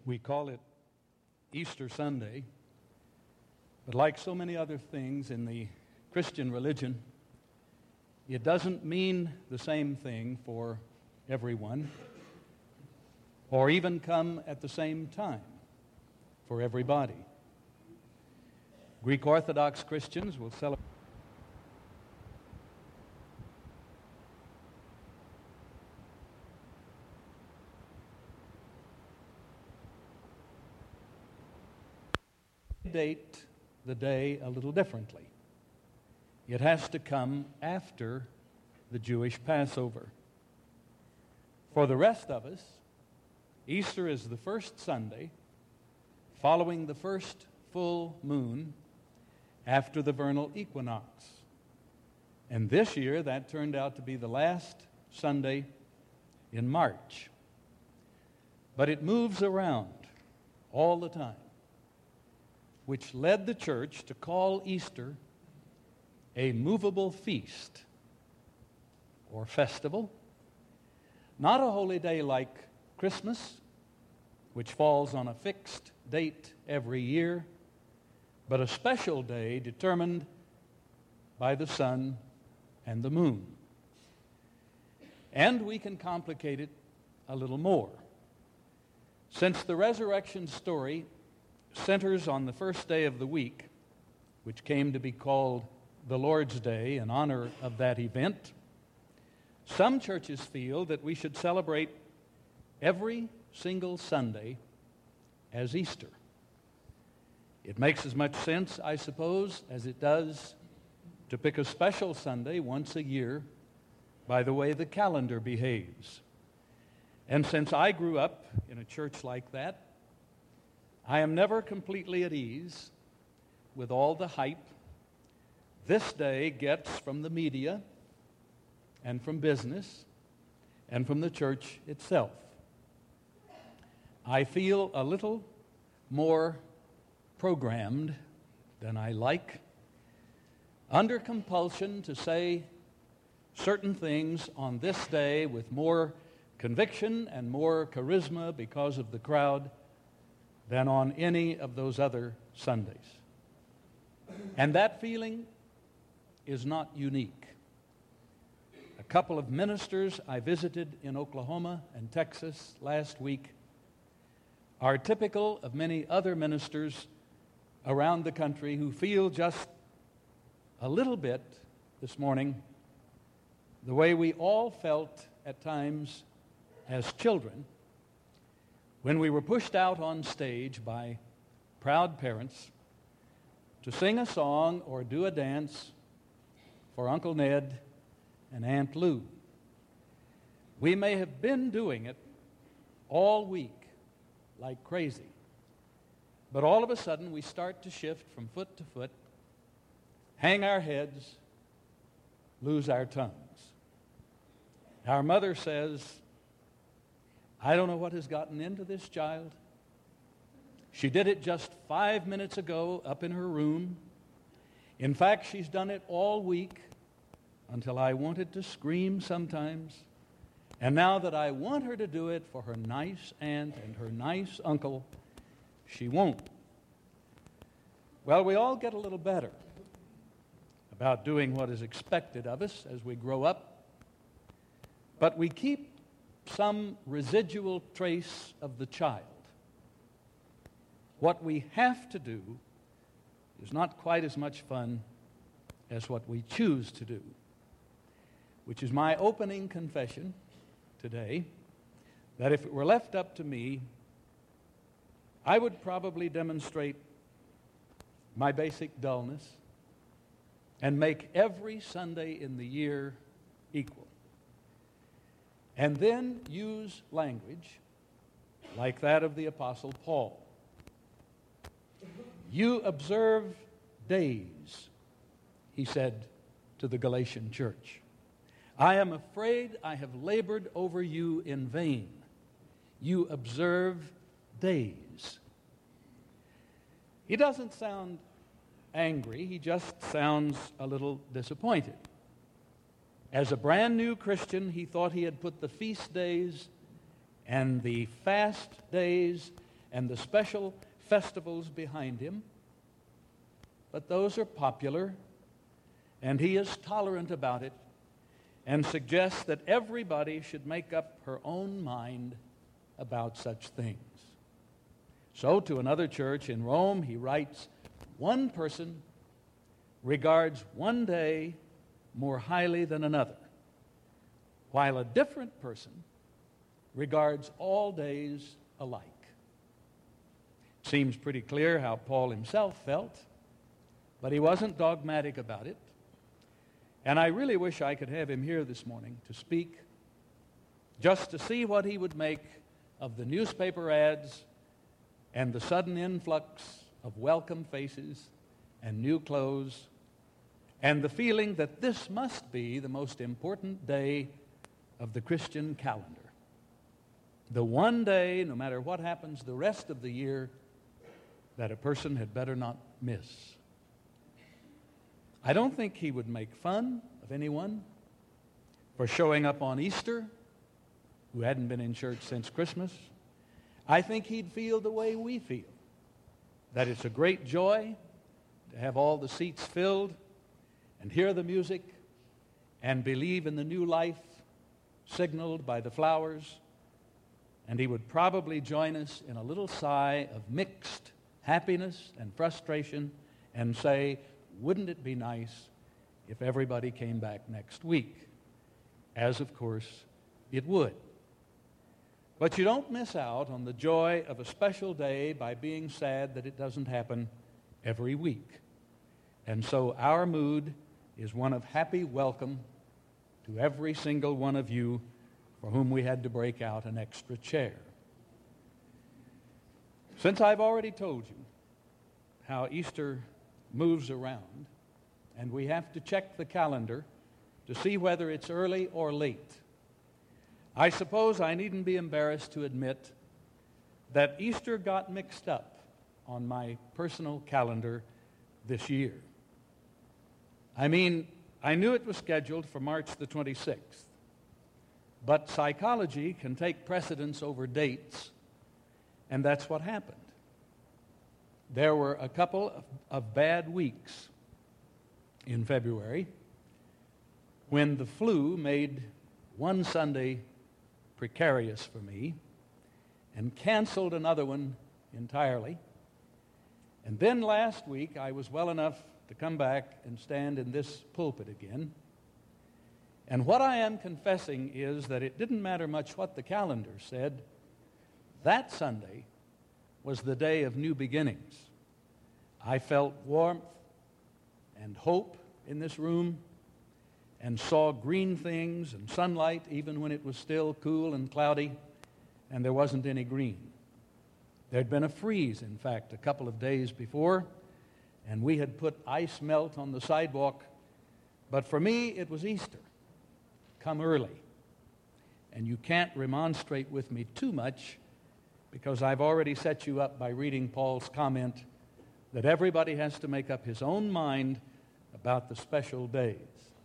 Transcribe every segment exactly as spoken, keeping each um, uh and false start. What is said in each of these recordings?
We call it Easter Sunday, but like so many other things in the Christian religion, it doesn't mean the same thing for everyone, or even come at the same time for everybody. Greek Orthodox Christians will celebrate date the day a little differently. It has to come after the Jewish Passover. For the rest of us, Easter is the first Sunday following the first full moon after the vernal equinox. And this year, that turned out to be the last Sunday in March. But it moves around all the time, which led the church to call Easter a movable feast or festival, not a holy day like Christmas, which falls on a fixed date every year, but a special day determined by the sun and the moon. And we can complicate it a little more. Since the resurrection story centers on the first day of the week, which came to be called the Lord's Day in honor of that event, some churches feel that we should celebrate every single Sunday as Easter. It makes as much sense, I suppose, as it does to pick a special Sunday once a year by the way the calendar behaves. And since I grew up in a church like that, I am never completely at ease with all the hype this day gets from the media and from business and from the church itself. I feel a little more programmed than I like, under compulsion to say certain things on this day with more conviction and more charisma because of the crowd than on any of those other Sundays. And that feeling is not unique. A couple of ministers I visited in Oklahoma and Texas last week are typical of many other ministers around the country who feel just a little bit this morning the way we all felt at times as children when we were pushed out on stage by proud parents to sing a song or do a dance for Uncle Ned and Aunt Lou. We may have been doing it all week like crazy, but all of a sudden we start to shift from foot to foot, hang our heads, lose our tongues. Our mother says, "I don't know what has gotten into this child. She did it just five minutes ago up in her room. In fact, she's done it all week until I wanted to scream sometimes. And now that I want her to do it for her nice aunt and her nice uncle, she won't." Well, we all get a little better about doing what is expected of us as we grow up, but we keep some residual trace of the child. What we have to do is not quite as much fun as what we choose to do, which is my opening confession today, that if it were left up to me, I would probably demonstrate my basic dullness and make every Sunday in the year equal. And then use language like that of the Apostle Paul. "You observe days," he said to the Galatian church. "I am afraid I have labored over you in vain. You observe days." He doesn't sound angry, he just sounds a little disappointed. As a brand new Christian, he thought he had put the feast days and the fast days and the special festivals behind him, but those are popular, and he is tolerant about it and suggests that everybody should make up her own mind about such things. So to another church in Rome, he writes, one person regards one day more highly than another, while a different person regards all days alike. It seems pretty clear how Paul himself felt, but he wasn't dogmatic about it. And I really wish I could have him here this morning to speak, just to see what he would make of the newspaper ads and the sudden influx of welcome faces and new clothes, and the feeling that this must be the most important day of the Christian calendar. The one day, no matter what happens the rest of the year, that a person had better not miss. I don't think he would make fun of anyone for showing up on Easter who hadn't been in church since Christmas. I think he'd feel the way we feel, that it's a great joy to have all the seats filled and hear the music and believe in the new life signaled by the flowers. And he would probably join us in a little sigh of mixed happiness and frustration and say, wouldn't it be nice if everybody came back next week? As, of course, it would. But you don't miss out on the joy of a special day by being sad that it doesn't happen every week. And so our mood is one of happy welcome to every single one of you for whom we had to break out an extra chair. Since I've already told you how Easter moves around, and we have to check the calendar to see whether it's early or late, I suppose I needn't be embarrassed to admit that Easter got mixed up on my personal calendar this year. I mean, I knew it was scheduled for March the twenty-sixth, but psychology can take precedence over dates, and that's what happened. There were a couple of, of bad weeks in February when the flu made one Sunday precarious for me and canceled another one entirely. And then last week I was well enough to come back and stand in this pulpit again. And what I am confessing is that it didn't matter much what the calendar said. That Sunday was the day of new beginnings. I felt warmth and hope in this room and saw green things and sunlight even when it was still cool and cloudy and there wasn't any green. There'd been a freeze, in fact, a couple of days before, and we had put ice melt on the sidewalk. But for me, it was Easter. Come early. And you can't remonstrate with me too much because I've already set you up by reading Paul's comment that everybody has to make up his own mind about the special days.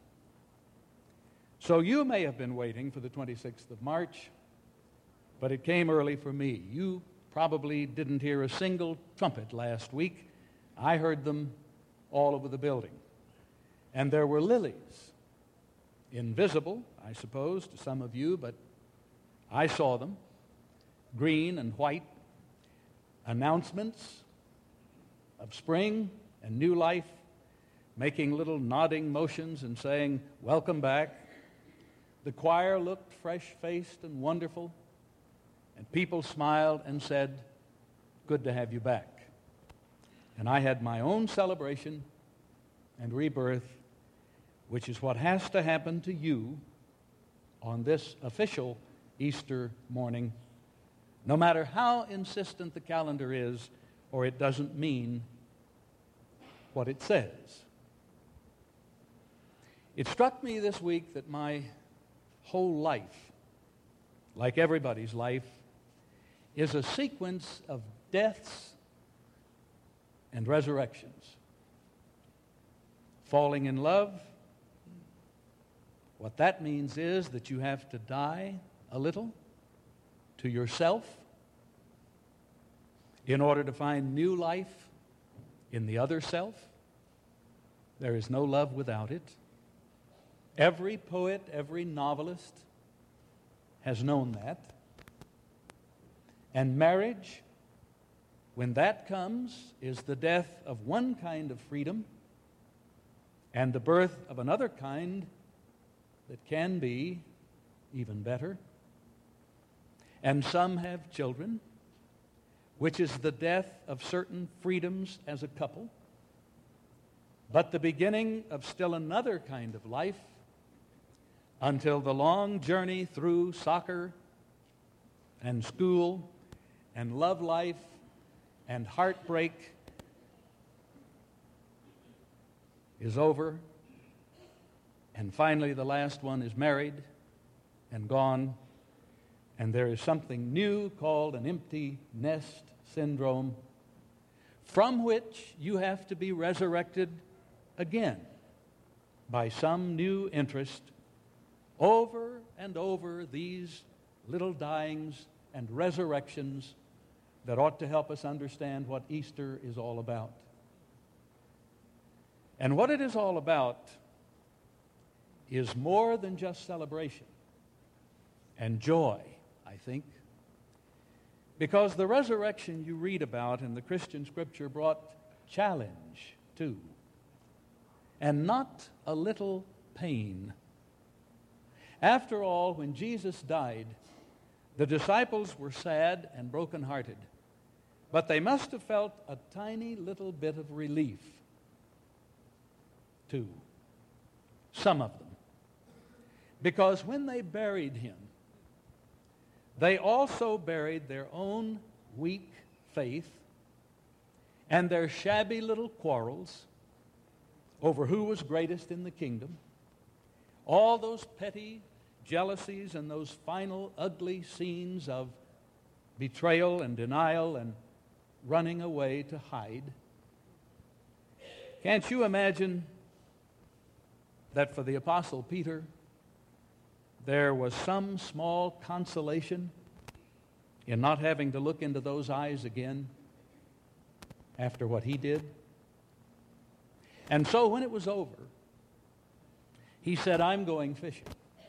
So you may have been waiting for the twenty-sixth of March, but it came early for me. You probably didn't hear a single trumpet last week. I heard them all over the building. And there were lilies, invisible, I suppose, to some of you, but I saw them, green and white, announcements of spring and new life, making little nodding motions and saying, welcome back. The choir looked fresh-faced and wonderful, and people smiled and said, good to have you back. And I had my own celebration and rebirth, which is what has to happen to you on this official Easter morning, no matter how insistent the calendar is, or it doesn't mean what it says. It struck me this week that my whole life, like everybody's life, is a sequence of deaths and resurrections. Falling in love, what that means is that you have to die a little to yourself. in order to find new life in the other self. There is no love without it. Every poet, every novelist has known that. And marriage, when that comes, is the death of one kind of freedom and the birth of another kind that can be even better. And some have children, which is the death of certain freedoms as a couple, but the beginning of still another kind of life until the long journey through soccer and school and love life and heartbreak is over. And finally, the last one is married and gone, and there is something new called an empty nest syndrome, from which you have to be resurrected again by some new interest over and over these little dyings and resurrections that ought to help us understand what Easter is all about. And what it is all about is more than just celebration and joy, I think, because the resurrection you read about in the Christian scripture brought challenge too, and not a little pain. After all, when Jesus died, the disciples were sad and brokenhearted, but they must have felt a tiny little bit of relief too, some of them, because when they buried him, they also buried their own weak faith and their shabby little quarrels over who was greatest in the kingdom, all those petty jealousies and those final ugly scenes of betrayal and denial and running away to hide. Can't you imagine that for the Apostle Peter, there was some small consolation in not having to look into those eyes again after what he did? And so when it was over, he said, "I'm going fishing."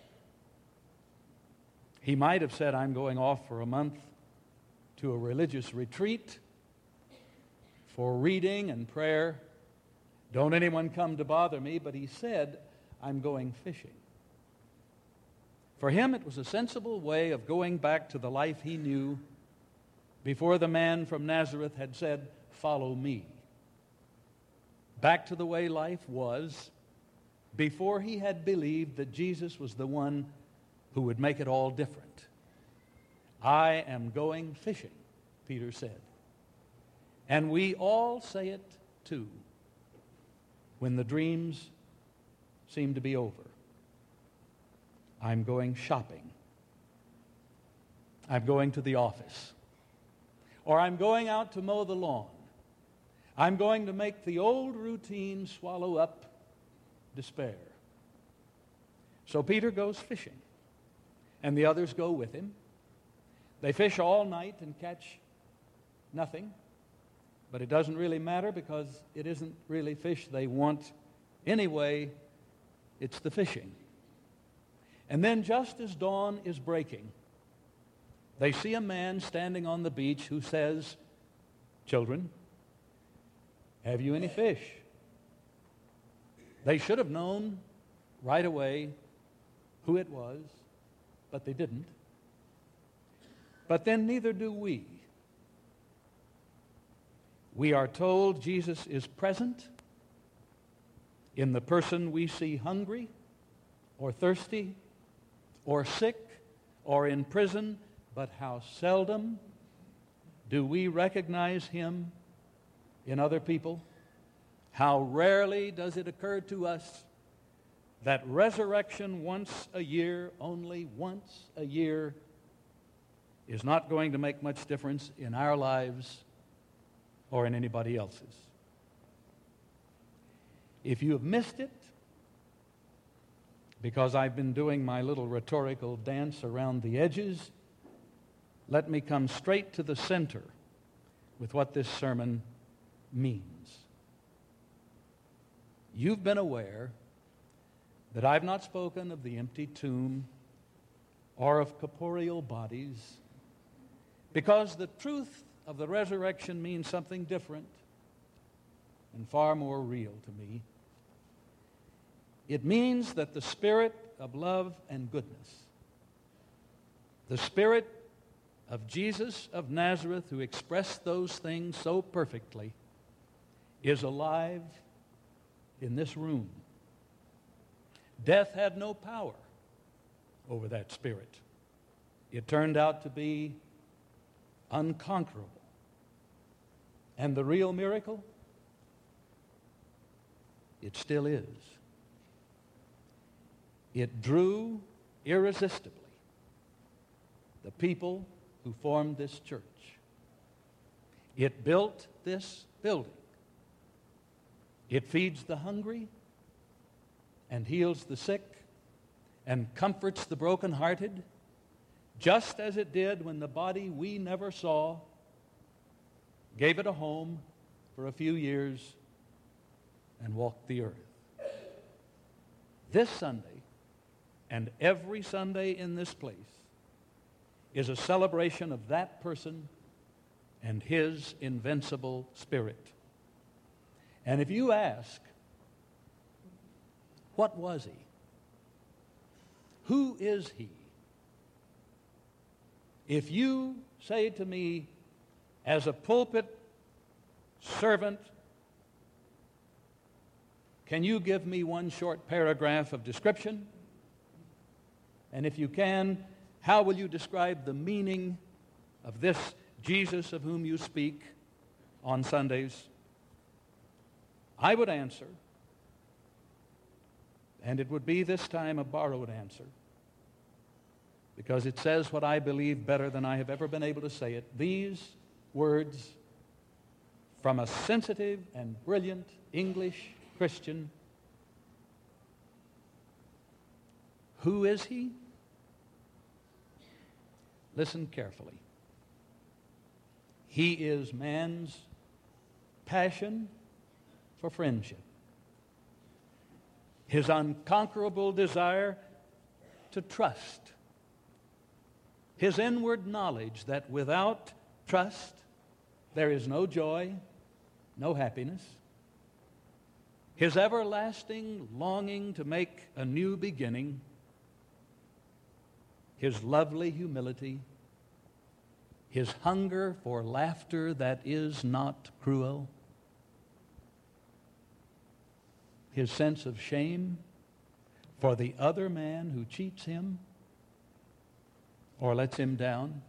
He might have said, "I'm going off for a month to a religious retreat for reading and prayer. Don't anyone come to bother me." But he said, "I'm going fishing." For him, it was a sensible way of going back to the life he knew before the man from Nazareth had said, "Follow me." Back to the way life was before he had believed that Jesus was the one who would make it all different. "I am going fishing," Peter said. And we all say it too when the dreams seem to be over. I'm going shopping. I'm going to the office. Or I'm going out to mow the lawn. I'm going to make the old routine swallow up despair. So Peter goes fishing, and the others go with him. They fish all night and catch nothing, but it doesn't really matter because it isn't really fish they want anyway. It's the fishing. And then just as dawn is breaking, they see a man standing on the beach who says, "Children, have you any fish?" They should have known right away who it was, but they didn't. But then neither do we. We are told Jesus is present in the person we see hungry or thirsty or sick or in prison, but how seldom do we recognize him in other people? How rarely does it occur to us that resurrection once a year, only once a year, is not going to make much difference in our lives or in anybody else's. If you have missed it, because I've been doing my little rhetorical dance around the edges, let me come straight to the center with what this sermon means. You've been aware that I've not spoken of the empty tomb or of corporeal bodies, because the truth of the resurrection means something different and far more real to me. It means that the Spirit of love and goodness, the Spirit of Jesus of Nazareth, who expressed those things so perfectly, is alive in this room. Death had no power over that Spirit. It turned out to be unconquerable. And the real miracle? It still is. It drew irresistibly the people who formed this church. It built this building. It feeds the hungry and heals the sick and comforts the brokenhearted, just as it did when the body we never saw gave it a home for a few years and walked the earth. This Sunday, and every Sunday in this place, is a celebration of that person and his invincible Spirit. And if you ask, what was he? Who is he? If you say to me, as a pulpit servant, can you give me one short paragraph of description? And if you can, how will you describe the meaning of this Jesus of whom you speak on Sundays? I would answer, and it would be this time a borrowed answer, because it says what I believe better than I have ever been able to say it. These words from a sensitive and brilliant English Christian. Who is he? Listen carefully. He is man's passion for friendship, his unconquerable desire to trust, his inward knowledge that without trust there is no joy, no happiness, his everlasting longing to make a new beginning, his lovely humility, his hunger for laughter that is not cruel, his sense of shame for the other man who cheats him or lets him down,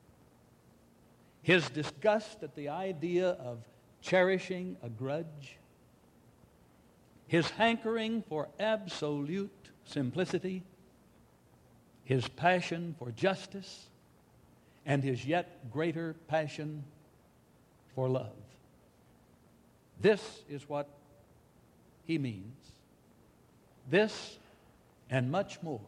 his disgust at the idea of cherishing a grudge, his hankering for absolute simplicity, his passion for justice, and his yet greater passion for love. This is what he means. This and much more.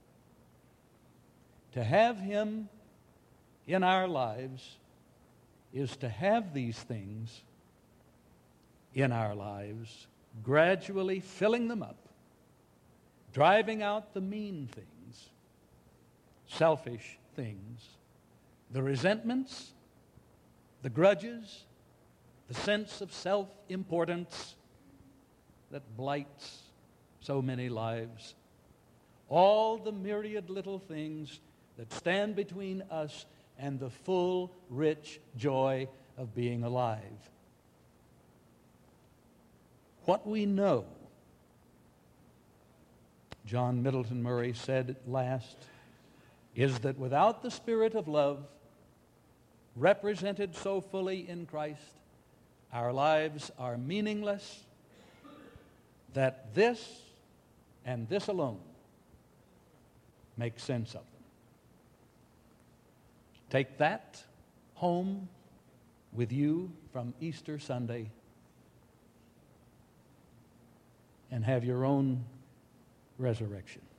To have him in our lives is to have these things in our lives, gradually filling them up, driving out the mean things, selfish things, the resentments, the grudges, the sense of self-importance that blights so many lives, all the myriad little things that stand between us and the full, rich joy of being alive. What we know, John Middleton Murray said at last, is that without the Spirit of love, represented so fully in Christ, our lives are meaningless, that this and this alone makes sense of them. Take that home with you from Easter Sunday and have your own resurrection.